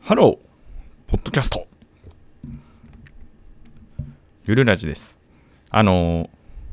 ハローポッドキャストゆるラジです。ちょ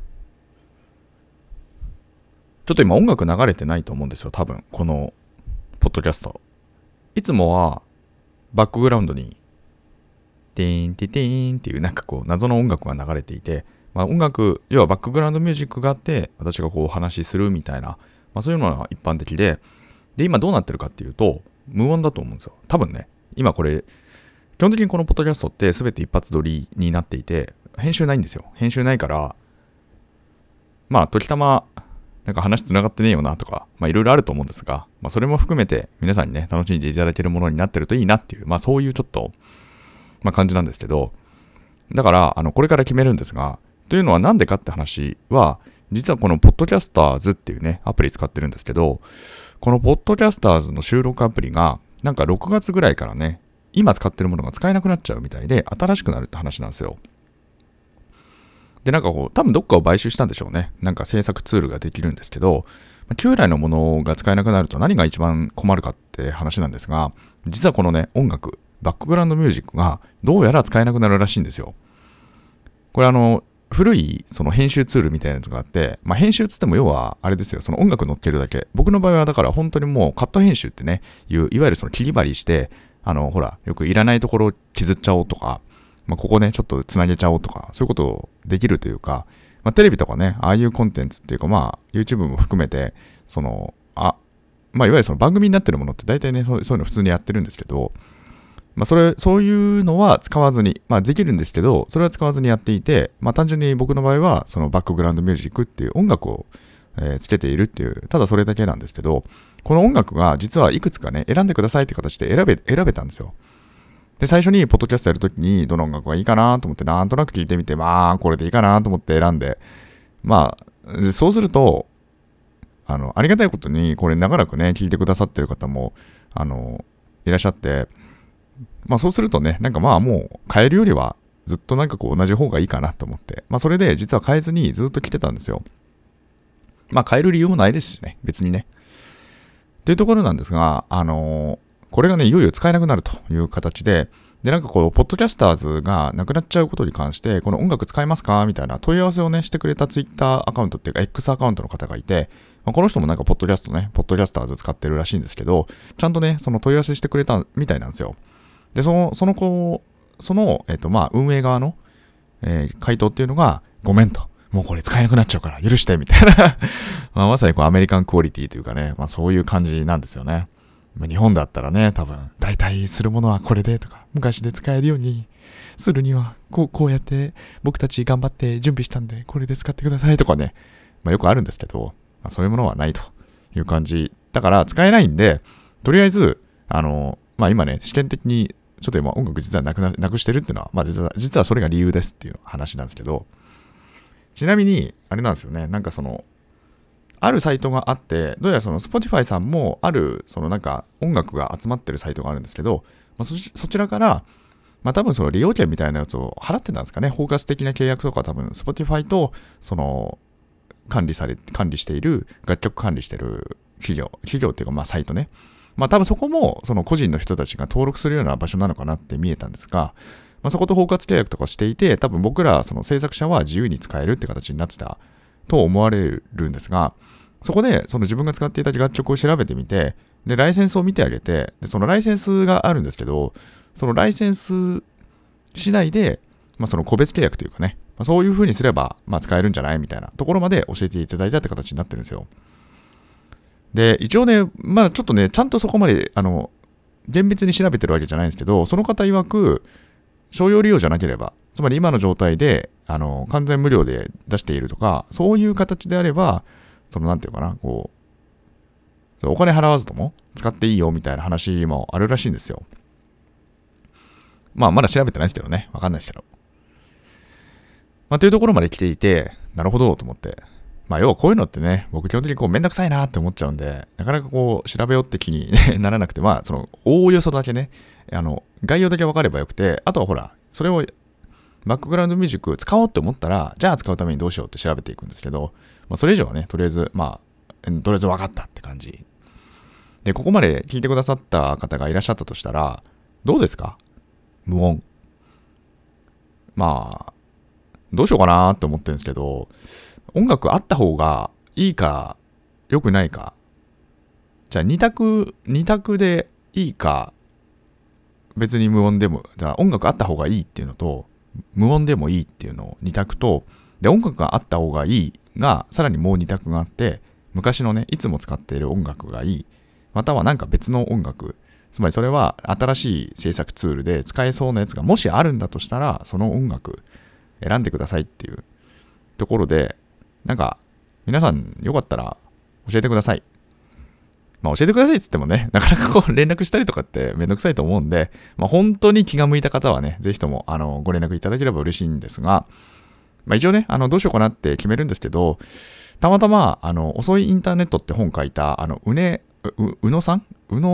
っと今音楽流れてないと思うんですよ。多分このポッドキャストいつもはバックグラウンドにティーンティティーンっていうなんかこう謎の音楽が流れていて、音楽要はバックグラウンドミュージックがあって私がこうお話しするみたいな、そういうのが一般的で今どうなってるかっていうと無音だと思うんですよ。多分ね今これ基本的にこのポッドキャストって全て一発撮りになっていて編集ないんですよ。編集ないから時たまなんか話つながってねえよなとかいろいろあると思うんですが、それも含めて皆さんにね楽しんでいただけるものになってるといいなっていうそういうちょっと感じなんですけど、だからこれから決めるんですが、というのはなんでかって話は実はこのポッドキャスターズっていうねアプリ使ってるんですけど、このポッドキャスターズの収録アプリがなんか6月ぐらいからね今使ってるものが使えなくなっちゃうみたいで新しくなるって話なんですよ。でなんかこう多分どっかを買収したんでしょうね。なんか制作ツールができるんですけど、旧来のものが使えなくなると何が一番困るかって話なんですが、実はこのね音楽バックグラウンドミュージックがどうやら使えなくなるらしいんですよ。これ古いその編集ツールみたいなやつがあって、編集つっても要はあれですよ、その音楽乗っけるだけ。僕の場合はだから本当にもうカット編集ってねいわゆるその切り張りしてほらよくいらないところを削っちゃおうとか、ここねちょっとつなげちゃおうとかそういうことできるというか、テレビとかねああいうコンテンツっていうかYouTube も含めてそのいわゆるその番組になってるものって大体ねそういうの普通にやってるんですけど、そういうのは使わずに、できるんですけど、それは使わずにやっていて、単純に僕の場合は、そのバックグラウンドミュージックっていう音楽を、つけているっていう、ただそれだけなんですけど、この音楽が実はいくつかね、選んでくださいって形で選べたんですよ。で、最初にポッドキャストやるときに、どの音楽がいいかなと思って、なんとなく聞いてみて、これでいいかなと思って選んで、そうすると、ありがたいことに、これ長らくね、聞いてくださってる方も、いらっしゃって、そうするとね、なんかもう変えるよりはずっとなんかこう同じ方がいいかなと思って、それで実は変えずにずっと来てたんですよ。変える理由もないですしね、別にね。っていうところなんですが、これがね、いよいよ使えなくなるという形で、なんかこう、ポッドキャスターズがなくなっちゃうことに関して、この音楽使えますかみたいな問い合わせをね、してくれたツイッターアカウントっていうか、X アカウントの方がいて、この人もなんかポッドキャスターズ使ってるらしいんですけど、ちゃんとね、その問い合わせしてくれたみたいなんですよ。で、その運営側の、回答っていうのが、ごめんと。もうこれ使えなくなっちゃうから許してみたいなまさにこうアメリカンクオリティというかね、そういう感じなんですよね。日本だったらね、多分、代替するものはこれでとか、昔で使えるようにするには、こうやって僕たち頑張って準備したんで、これで使ってくださいとかね、よくあるんですけど、そういうものはないという感じ。だから使えないんで、とりあえず、今ね、試験的に、ちょっと今音楽実はなくしてるっていうのは、実はそれが理由ですっていう話なんですけど、ちなみに、あれなんですよね、なんかあるサイトがあって、どうやらその Spotify さんもある、なんか音楽が集まってるサイトがあるんですけど、そちらから、多分その利用券みたいなやつを払ってたんですかね、包括的な契約とか多分 Spotify と、管理している、楽曲管理している企業っていうかサイトね。多分そこもその個人の人たちが登録するような場所なのかなって見えたんですが、そこと包括契約とかしていて、多分僕らその制作者は自由に使えるって形になってたと思われるんですが、そこでその自分が使っていた楽曲を調べてみて、でライセンスを見てあげて、でそのライセンスがあるんですけど、そのライセンス次第で、その個別契約というかね、そういう風にすれば使えるんじゃないみたいなところまで教えていただいたって形になってるんですよ。で、一応ね、ちょっとね、ちゃんとそこまで、厳密に調べてるわけじゃないんですけど、その方曰く、商用利用じゃなければ、つまり今の状態で、完全無料で出しているとか、そういう形であれば、なんていうかな、こう、お金払わずとも使っていいよみたいな話もあるらしいんですよ。まだ調べてないですけどね、わかんないですけど。というところまで来ていて、なるほどと思って、要はこういうのってね、僕基本的にこうめんどくさいなって思っちゃうんで、なかなかこう調べようって気にならなくて、おおよそだけね、概要だけ分かればよくて、あとはほら、それをバックグラウンドミュージック使おうって思ったら、じゃあ使うためにどうしようって調べていくんですけど、それ以上はね、とりあえず分かったって感じ。で、ここまで聞いてくださった方がいらっしゃったとしたら、 どうですか？無音。まあ、どうしようかなって思ってるんですけど、音楽あった方がいいか、良くないか。じゃあ二択でいいか、別に無音でも、じゃあ音楽あった方がいいっていうのと、無音でもいいっていうのを二択と、で、音楽があった方がいいが、さらにもう二択があって、昔のね、いつも使っている音楽がいい、またはなんか別の音楽、つまりそれは新しい制作ツールで使えそうなやつがもしあるんだとしたら、その音楽選んでくださいっていうところで、なんか皆さんよかったら教えてください。まあ教えてくださいって言ってもね、なかなかこう連絡したりとかってめんどくさいと思うんで、まあ本当に気が向いた方はね、ぜひともご連絡いただければ嬉しいんですが、まあ一応ね、どうしようかなって決めるんですけど、たまたま、遅いインターネットって本書いた、うのさん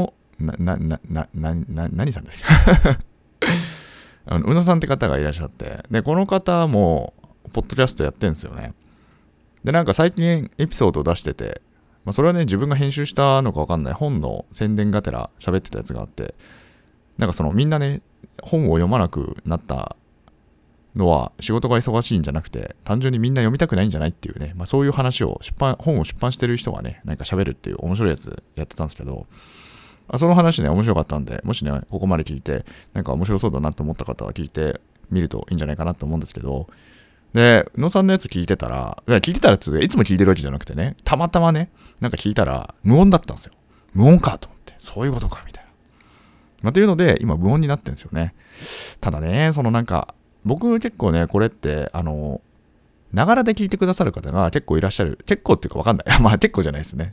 何さんですかうのさんって方がいらっしゃって、で、この方も、ポッドキャストやってるんですよね。で、なんか最近エピソードを出してて、まあそれはね、自分が編集したのかわかんない本の宣伝がてら喋ってたやつがあって、なんかそのみんなね、本を読まなくなったのは仕事が忙しいんじゃなくて、単純にみんな読みたくないんじゃないっていうね、まあそういう話を本を出版してる人がね、なんか喋るっていう面白いやつやってたんですけど、その話ね、面白かったんで、もしね、ここまで聞いて、なんか面白そうだなと思った方は聞いてみるといいんじゃないかなと思うんですけど、で、宇野さんのやつ聞いてたらっていつも聞いてるわけじゃなくてね、たまたまね、なんか聞いたら無音だったんですよ。無音かと思って、そういうことか、みたいな。まあ、というので、今無音になってるんですよね。ただね、なんか、僕結構ね、これって、ながらで聞いてくださる方が結構いらっしゃる。結構っていうかわかんない。まあ結構じゃないですね。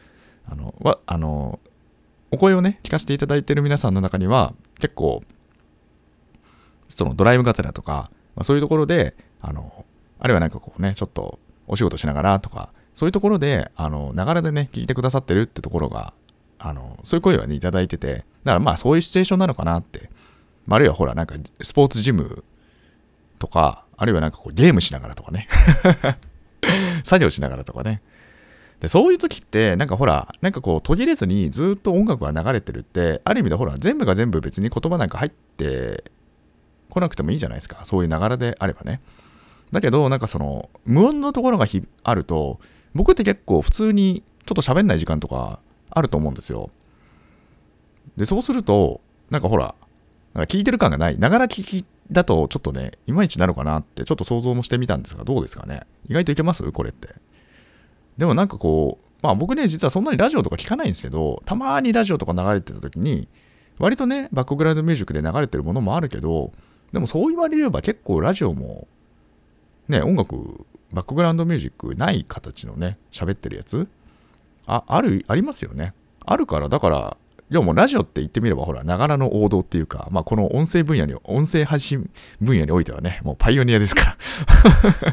お声をね、聞かせていただいている皆さんの中には、結構、そのドライブがてらとか、まあ、そういうところで、あるいはなんかこうね、ちょっとお仕事しながらとか、そういうところで、ながらでね、聞いてくださってるってところが、そういう声はね、いただいてて、だからまあそういうシチュエーションなのかなって、まあ、あるいはほら、なんかスポーツジムとか、あるいはなんかこうゲームしながらとかね、作業しながらとかね、でそういう時って、なんかほら、なんかこう途切れずにずっと音楽が流れてるって、ある意味でほら、全部が全部別に言葉なんか入ってこなくてもいいじゃないですか。そういうながらであればね。だけど、なんか無音のところがあると、僕って結構普通にちょっと喋んない時間とかあると思うんですよ。で、そうすると、なんかほら、なんか聞いてる感がない。ながら聞きだとちょっとね、いまいちなるかなってちょっと想像もしてみたんですが、どうですかね。意外といけますこれって。でもなんかこう、まあ僕ね、実はそんなにラジオとか聞かないんですけど、たまにラジオとか流れてた時に、割とね、バックグラウンドミュージックで流れてるものもあるけど、でもそう言われれば結構ラジオも、ね、音楽、バックグラウンドミュージックない形のね、喋ってるやつありますよね。あるから、だから、いやもうラジオって言ってみればほら、ながらの王道っていうか、まあこの音声配信分野においてはね、もうパイオニアですから。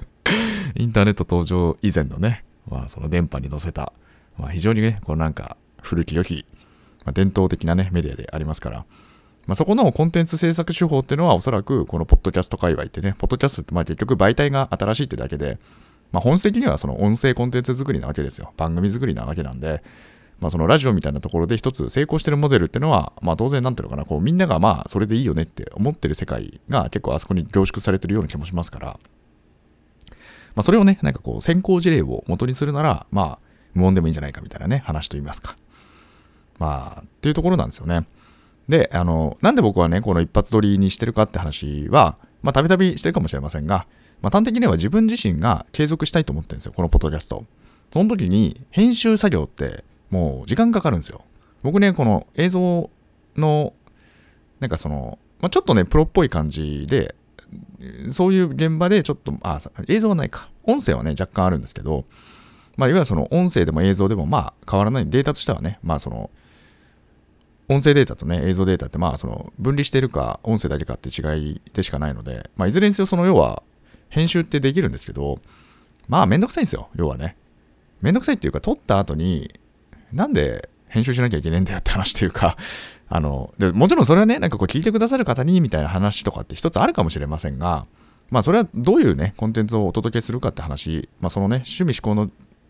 インターネット登場以前のね、まあその電波に乗せた、まあ非常にね、こうなんか古き良き、まあ、伝統的なね、メディアでありますから、まあ、そこのコンテンツ制作手法っていうのはおそらくこのポッドキャスト界隈ってね、ポッドキャストってまあ結局媒体が新しいってだけで、まあ本質的にはその音声コンテンツ作りなわけですよ。番組作りなわけなんで、まあそのラジオみたいなところで一つ成功してるモデルっていうのは、まあ当然なんていうのかな、こうみんながまあそれでいいよねって思ってる世界が結構あそこに凝縮されてるような気もしますから、まあそれをね、なんかこう先行事例を元にするなら、まあ無音でもいいんじゃないかみたいなね、話といいますか。まあっていうところなんですよね。で、なんで僕はね、この一発撮りにしてるかって話は、まあ、たびたびしてるかもしれませんが、まあ、端的には自分自身が継続したいと思ってるんですよ、このポッドキャスト。その時に、編集作業って、もう時間かかるんですよ。僕ね、この映像の、なんかまあ、ちょっとね、プロっぽい感じで、そういう現場でちょっと、映像はないか。音声はね、若干あるんですけど、まあ、いわゆる音声でも映像でも、まあ、変わらない。データとしてはね、まあ、音声データとね、映像データって、まあ、分離しているか、音声だけかって違いでしかないので、まあ、いずれにせよ、要は、編集ってできるんですけど、まあ、めんどくさいんですよ、要はね。めんどくさいっていうか、撮った後に、なんで編集しなきゃいけないんだよって話というか、でもちろんそれはね、なんかこう聞いてくださる方にみたいな話とかって一つあるかもしれませんが、まあ、それはどういうね、コンテンツをお届けするかって話、まあ、そのね、趣味思考の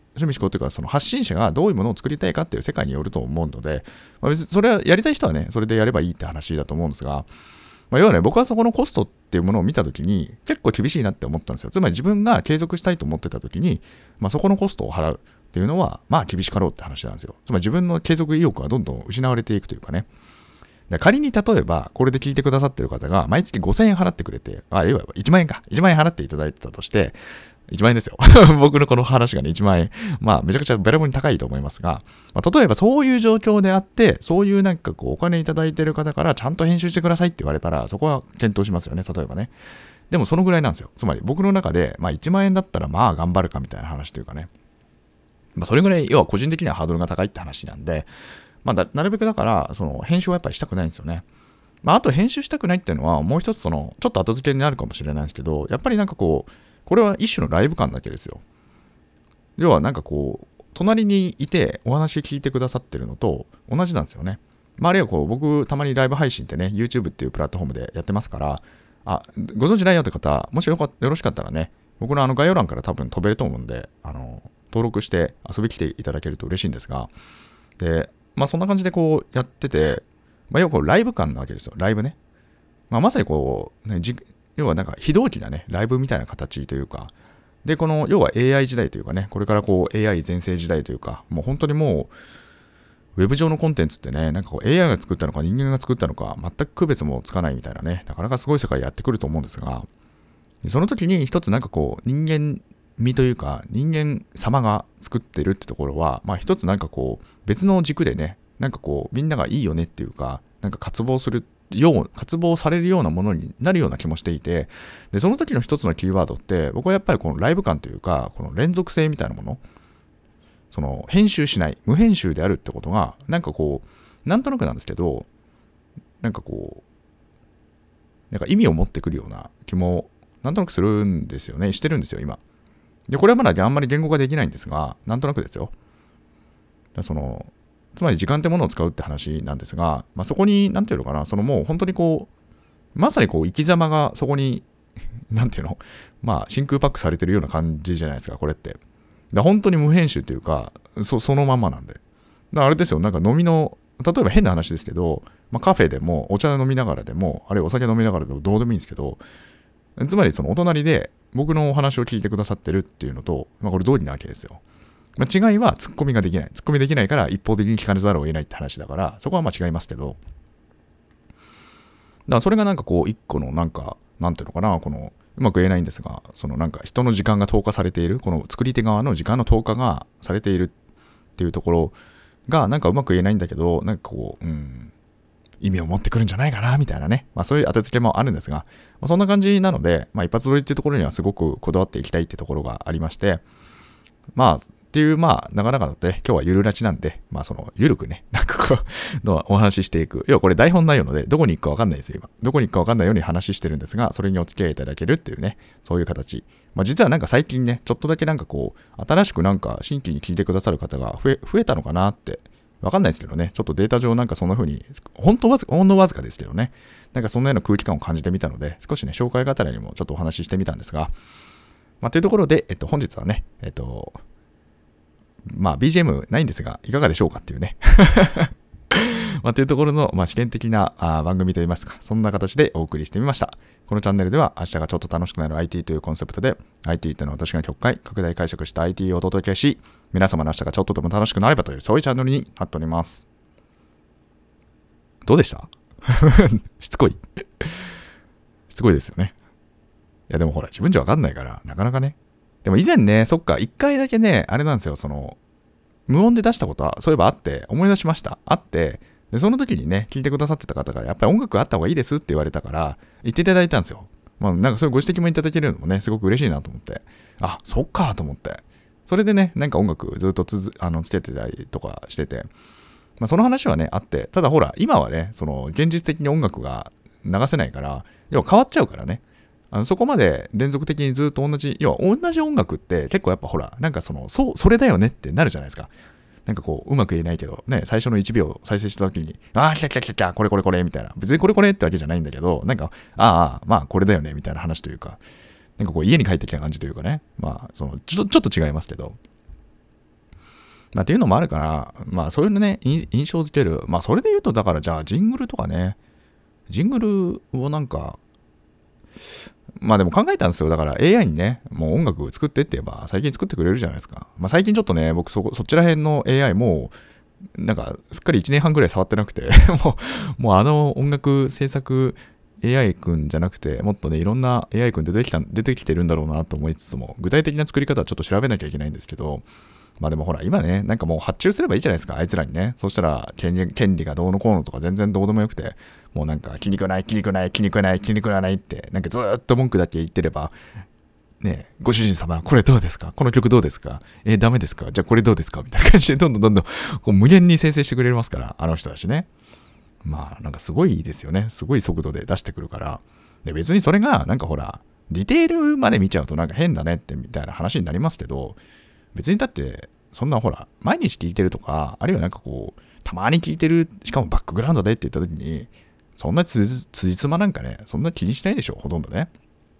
趣味思考っていうか、その発信者がどういうものを作りたいかっていう世界によると思うので、別にそれはやりたい人はね、それでやればいいって話だと思うんですが、要はね、僕はそこのコストっていうものを見たときに結構厳しいなって思ったんですよ。つまり自分が継続したいと思ってたときに、そこのコストを払うっていうのは、厳しかろうって話なんですよ。つまり自分の継続意欲がどんどん失われていくというかね。仮に例えば、これで聞いてくださってる方が、毎月5000円払ってくれて、要は1万円か。1万円払っていただいてたとして、1万円ですよ。僕のこの話がね、1万円。めちゃくちゃべらぼうに高いと思いますが、例えばそういう状況であって、そういうお金いただいてる方からちゃんと編集してくださいって言われたら、そこは検討しますよね、例えばね。でもそのぐらいなんですよ。つまり僕の中で、1万円だったら頑張るかみたいな話というかね。それぐらい、要は個人的にはハードルが高いって話なんで、なるべくだから、その編集はやっぱりしたくないんですよね。あと編集したくないっていうのは、もう一つちょっと後付けになるかもしれないんですけど、やっぱりこれは一種のライブ感だけですよ。要は隣にいてお話聞いてくださってるのと同じなんですよね。あるいは僕たまにライブ配信ってね、YouTube っていうプラットフォームでやってますから、ご存知ないよって方、もしよろしかったらね、僕の概要欄から多分飛べると思うんで、登録して遊び来ていただけると嬉しいんですが、で、そんな感じでやってて、要はライブ感なわけですよ。ライブね。まさに要は非同期なね、ライブみたいな形というか、で、要は AI 時代というかね、これからAI 全盛時代というか、もう本当にもう、ウェブ上のコンテンツってね、AI が作ったのか人間が作ったのか、全く区別もつかないみたいなね、なかなかすごい世界やってくると思うんですが、その時に一つ人間味というか、人間様が作ってるってところは、一つ別の軸でね、みんながいいよねっていうか、渇望されるようなものになるような気もしていて、で、その時の一つのキーワードって、僕はやっぱりこのライブ感というか、この連続性みたいなもの、その編集しない、無編集であるってことが、なんとなくなんですけど、意味を持ってくるような気も、なんとなくするんですよね。してるんですよ、今。で、これはまだあんまり言語化できないんですが、なんとなくですよ。つまり時間ってものを使うって話なんですが、そこに、なんていうのかな、もう本当にまさに生き様がそこに、なんていうの、真空パックされてるような感じじゃないですか、これって。本当に無編集っていうか、そのまんまなんで。あれですよ、飲みの、例えば変な話ですけど、カフェでも、お茶飲みながらでも、あるいはお酒飲みながらでもどうでもいいんですけど、つまりお隣で僕のお話を聞いてくださってるっていうのと、これ通りなわけですよ。違いはツッコミができない。ツッコミできないから一方的に聞かれざるを得ないって話だから、そこは違いますけど。だからそれが一個のなんていうのかな、うまく言えないんですが、人の時間が投下されている、この作り手側の時間の投下がされているっていうところがうまく言えないんだけど、意味を持ってくるんじゃないかな、みたいなね。そういう当て付けもあるんですが、そんな感じなので、一発撮りっていうところにはすごくこだわっていきたいってところがありまして、っていう、なかなかだって、今日はゆるらちなんで、ゆるくね、お話ししていく。要はこれ台本ないので、どこに行くかわかんないですよ、今。どこに行くかわかんないように話してるんですが、それにお付き合いいただけるっていうね、そういう形。実は最近ね、ちょっとだけ新しく新規に聞いてくださる方が増えたのかなって、わかんないですけどね、ちょっとデータ上そんな風に、ほんのわずかですけどね、そんなような空気感を感じてみたので、少しね、紹介がてらにもちょっとお話ししてみたんですが、というところで、本日はね、BGM ないんですが、いかがでしょうかっていうね。というところの、試験的な番組といいますか、そんな形でお送りしてみました。このチャンネルでは、明日がちょっと楽しくなる IT というコンセプトで、IT というのは私が極快、拡大解釈した IT をお届けし、皆様の明日がちょっとでも楽しくなればという、そういうチャンネルになっております。どうでしたしつこいしつこいですよね。いやでもほら、自分じゃわかんないから、なかなかね。でも以前ね、そっか、一回だけね、あれなんですよ、無音で出したことは、そういえばあって、思い出しました。あって、で、その時にね、聞いてくださってた方が、やっぱり音楽あった方がいいですって言われたから、言っていただいたんですよ。そういうご指摘もいただけるのもね、すごく嬉しいなと思って。そっかと思って。それでね、音楽ずっとつけてたりとかしてて、その話はね、あって、ただほら、今はね、現実的に音楽が流せないから、要は変わっちゃうからね。そこまで連続的にずっと要は同じ音楽って結構やっぱほら、それだよねってなるじゃないですか。うまく言えないけど、ね、最初の1秒再生した時に、来た、これ、みたいな。別にこれってわけじゃないんだけど、これだよね、みたいな話というか、家に帰ってきた感じというかね、ちょっと違いますけど、 まあっていうのもあるから、まあそういうのね、印象づける。まあそれで言うと、だからじゃあジングルとかね、ジングルをなんか、まあでも考えたんですよ。だから AI にね、もう音楽作ってって言えば最近作ってくれるじゃないですか。まあ最近ちょっとね、僕そっちら辺の AI もう、なんかすっかり1年半ぐらい触ってなくてもうあの音楽制作 AI 君じゃなくて、もっとね、いろんな AI 君出てきてるんだろうなと思いつつも、具体的な作り方はちょっと調べなきゃいけないんですけど、まあでもほら、今ね、なんかもう発注すればいいじゃないですか、あいつらにね。そしたら権利がどうのこうのとか全然どうでもよくて、もうなんか気に食わないって、なんかずーっと文句だけ言ってれば、ねえ、ご主人様、これどうですか、この曲どうですか、ダメですか、じゃあこれどうですかみたいな感じで、どんどんこう無限に生成してくれますから、あの人たちね。まあ、なんかすごいですよね。すごい速度で出してくるから。で、別にそれが、なんかほら、ディテールまで見ちゃうとなんか変だねってみたいな話になりますけど、別にだって、そんなほら、毎日聞いてるとか、あるいはなんかこう、たまに聞いてる、しかもバックグラウンドでって言った時に、そんなつじつまなんかね、そんな気にしないでしょ、ほとんどね。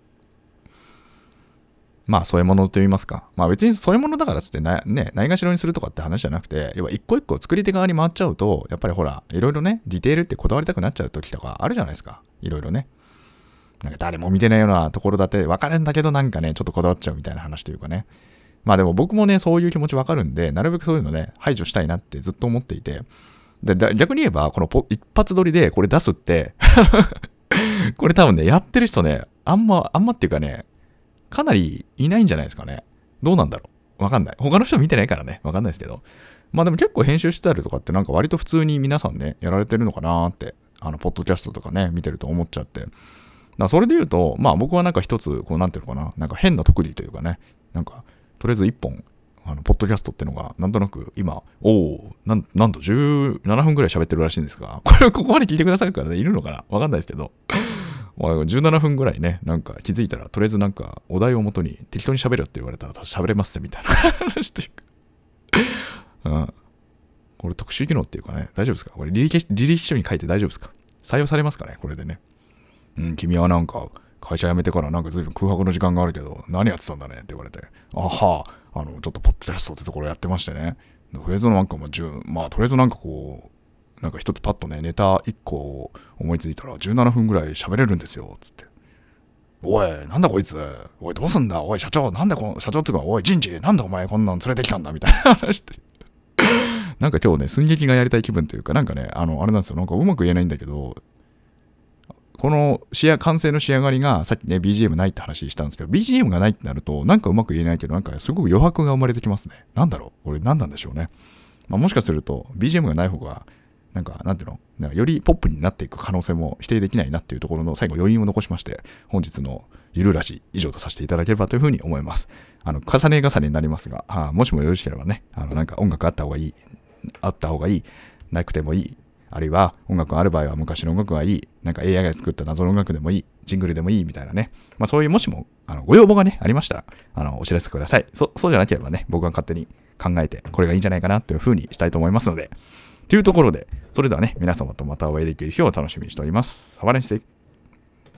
まあ、そういうものと言いますか。まあ別にそういうものだからつってないがしろにするとかって話じゃなくて、要は一個一個作り手側に回っちゃうと、やっぱりほら、いろいろね、ディテールってこだわりたくなっちゃう時とかあるじゃないですか。いろいろね。なんか誰も見てないようなところだって分かるんだけど、なんかね、ちょっとこだわっちゃうみたいな話というかね。まあでも僕もね、そういう気持ち分かるんで、なるべくそういうのね、排除したいなってずっと思っていて。で逆に言えば、この一発撮りでこれ出すってこれ多分ね、やってる人ね、あんまっていうかね、かなりいないんじゃないですかね。どうなんだろう。わかんない。他の人見てないからね。わかんないですけど。まあでも結構編集してたりとかってなんか割と普通に皆さんね、やられてるのかなーって、ポッドキャストとかね、見てると思っちゃって。だからそれで言うと、まあ僕はなんか一つ、こうなんていうのかな、なんか変な特技というかね、なんか、とりあえず一本、ポッドキャストっていうのが、なんとなく今、なんと17分ぐらい喋ってるらしいんですが、ここまで聞いてくださるからね、いるのかなわかんないですけど。17分ぐらいね、なんか気づいたら、とりあえずなんかお題をもとに適当に喋るって言われたら喋れますみたいな話というか。うん。これ特殊技能っていうかね、大丈夫ですかこれ履歴書に書いて大丈夫ですか、採用されますかねこれでね。君はなんか会社辞めてからなんか随分空白の時間があるけど、何やってたんだねって言われて、ちょっとポッドキャストってところやってましてね。とりあえずなんかとりあえずなんかこう、なんか一つパッとね、ネタ1個思いついたら17分ぐらい喋れるんですよ、つって。おい、なんだこいつ。おい、どうすんだ。おい、社長、なんだこの、社長っていうか、おい、人事、なんだお前こんなん連れてきたんだ、みたいな話で。なんか今日ね、寸劇がやりたい気分というか、なんかね、あれなんですよ、なんかうまく言えないんだけど、この完成の仕上がりが、さっきね、BGM ないって話したんですけど、BGM がないってなると、なんかうまく言えないけど、なんかすごく余白が生まれてきますね。なんだろうこれ何なんでしょうね。まあ、もしかすると、BGM がない方が、なんか、なんていうの、よりポップになっていく可能性も否定できないなっていうところの最後余韻を残しまして、本日のゆるらし以上とさせていただければというふうに思います。重ね重ねになりますが、もしもよろしければね、なんか音楽あった方がいい、なくてもいい、あるいは音楽がある場合は昔の音楽がいい、なんか AI が作った謎の音楽でもいい、ジングルでもいいみたいなね。まあそういうもしも、ご要望がね、ありましたら、お知らせください。そうじゃなければね、僕が勝手に考えて、これがいいんじゃないかなというふうにしたいと思いますので、というところで、それではね、皆様とまたお会いできる日を楽しみにしております。Have a nice day.